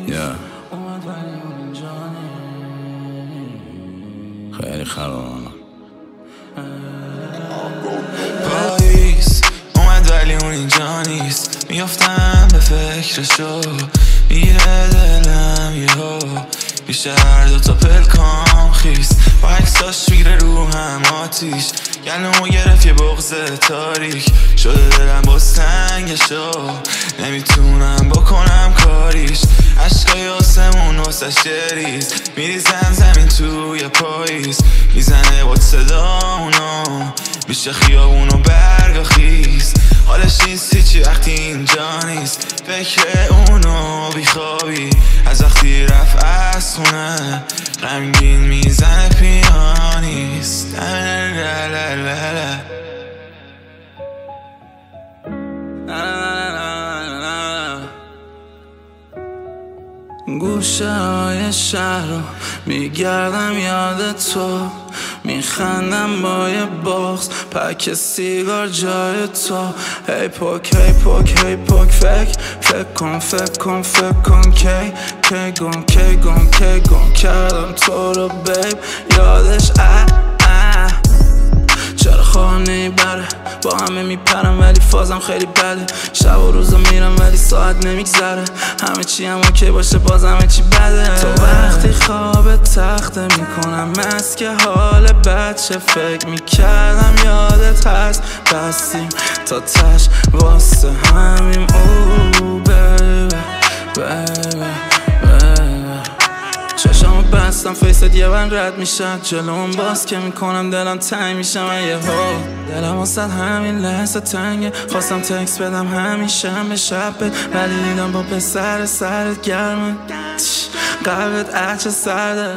خیلی خرابانم. پاییز اومد ولی اون اینجا نیست. میافتم به فکرشو، میره دلم یهو، میشه هر دوتا پلکام خیست. با عکساش میره رو هم آتیش، گلومو گرفت یه بغض تاریک. شده دلم باز تنگشو، نمیتونم بکنم کاریش. عشقای آسمون واسش ریز، میریزن زمین توی پاییز. میزنه با صدا اونو، میشه خیابونو برگا خیز. حالش نیست هیچی وقتی اینجا نیست، فکر اونو بیخوابی. از وقتی رفت از خونه غمگین میزنه پیانیست. گوشه های شهر رو میگردم یاد تو، میخندم با یه بغض پک سیگار جای تو. هی پوک هی پوک هی پوک، فکر کن فکر کن فکر کن کی گم کردم تو رو بیب. یادش چرا خانه بره، با همه میپرم ولی فازم خیلی بده. شب و روزا میرم ولی ساعت نمیگذره، همه چی هم اوکی باشه باز همه چی بده. تو وقتی خواب تخته میکنم مست که حال بچه، فکر میکردم یادت هست بستیم تا تش واسه همیم. او بیبی چشمو بستم فیست یه بند رد میشد جلوم، باز که میکنم دلم تنگ میشم. یه دلم واسه همین لحظه تنگه، خواستم تکس بدم همیشم به شب، ولی دیدم با پسر سرت گرمه، قلبت عچه سرده.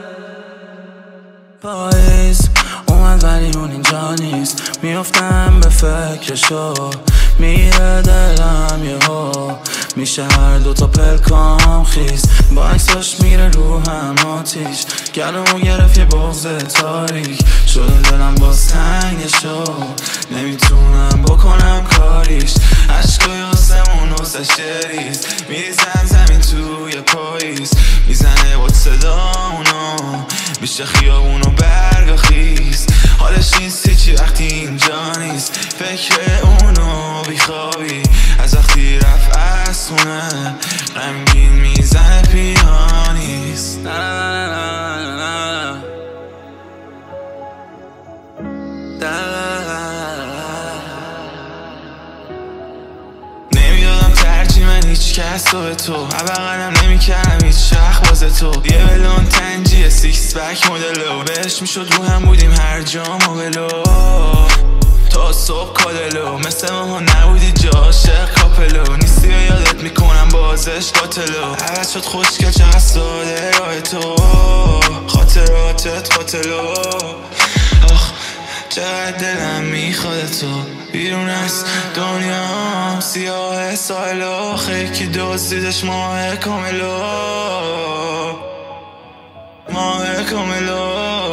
پاییز اومد ولی اون اینجا نیست، میافتم به فکرشو، میره دلم یهو، میشه هر دوتا پلکام خیز. با عکساش میره رو هم آتیش، گلومو گرفت یه بغض تاریک. شده دلم باز تنگشو، نمیتونم بکنم کاریش. عشقای آسمون واسش ریز، میریزن زمین توی پاییز. میزنه با صدا اونو، میشه خیابونو برگا خیز. حالش نیست هیچی وقتی اینجا نیست، فکر اونو بیخوابی. از وقتی رفت از خونه غمگین میزنه پیانیست. نمیدادم ترجیح من هیچ کس رو به تو، عبقرم نمیکردم هیچ شخ باز تو. یه بلون تنجیه سیکس بک مدلو، بهش میشد رو هم بودیم هر جام و بلو. تا صبح کادلو، مثل ماها نبودی جا عاشق کاپلو. نیستی و یادت میکنم بازش قاتلو. عوض شد خوشگل چقدر ساده راه تو، خاطراتت قاتلو. آخ چقدر دلم میخواد تو، بیرون از دنیام سیاه سایلو. خیلی که دزدیدش ماه کاملو، ماه کاملو.